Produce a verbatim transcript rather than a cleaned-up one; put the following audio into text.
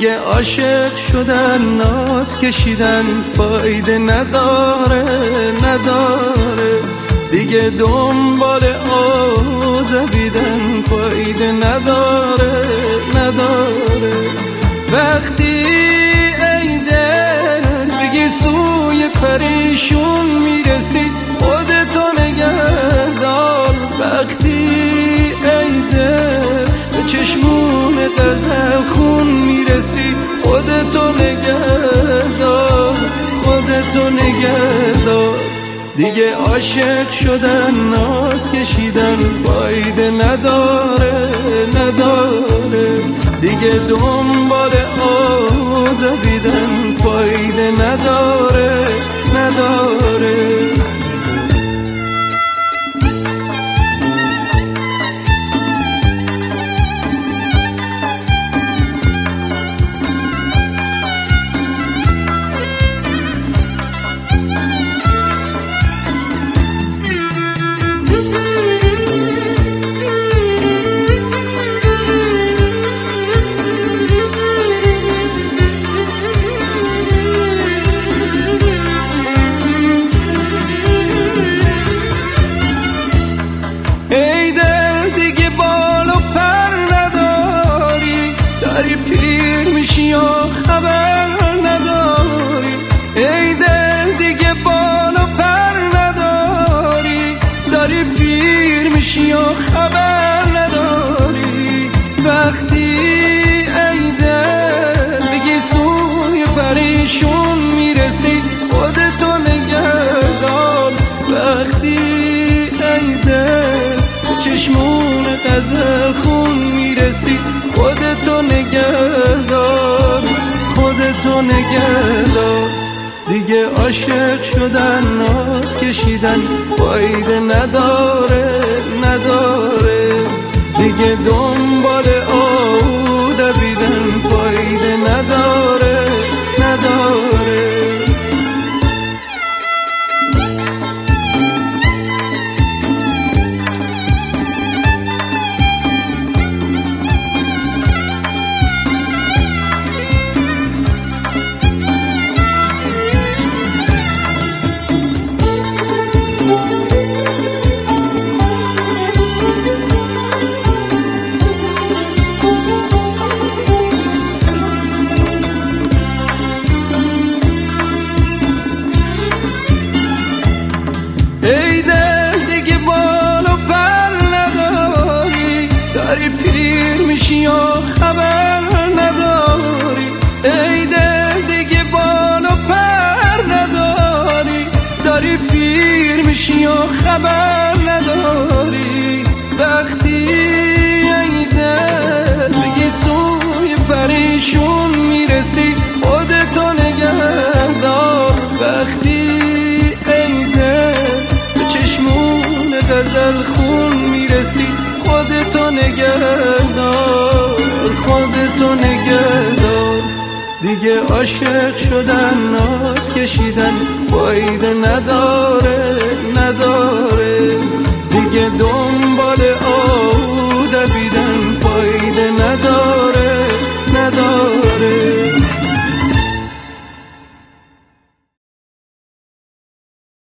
دیگه عاشق شدن ناز کشیدن فایده نداره نداره، دیگه دنبال آدمیدن فایده نداره نداره. وقتی ای دل بگی سوی پریشون میرسی خودتو نگه دار، وقتی ای دل به چشمون غزل خون میرسی خودتو نگه دار خودتو نگه دار. دیگه عاشق شدن ناز کشیدن فایده نداره نداره، دیگه دنبال آدمیدن فایده نداره نداره. ای دل دیگه بال و پر نداری، داری پیر میشی یا خبر نداری. ای دل دیگه بال و پر نداری، داری پیر میشی یا خبر نداری. وقتی ای دل میگی سوی پریشون میرسی خودتو نگه دار، وقتی ای دل چشمون غزل خون میرسی خودتو نگه دار خودتو نگه دار. دیگه عاشق شدن ناز کشیدن فایده نداره نداره، دیگه دنبال آدمیدن فایده نداره نداره. ای دل دیگه بال و پر نداری، داری پیر میشی یا خبر نداری. ای دل دیگه بال و پر نداری، داری پیر میشی یا خبر نداری. وقتی ای دل بگی سوی پریشون میرسی خودتو نگه دار، وقتی ای دل چشمون غزل خون میرسی خودتو نگه دار خودتو نگه دار. دیگه عاشق شدن ناز کشیدن فایده نداره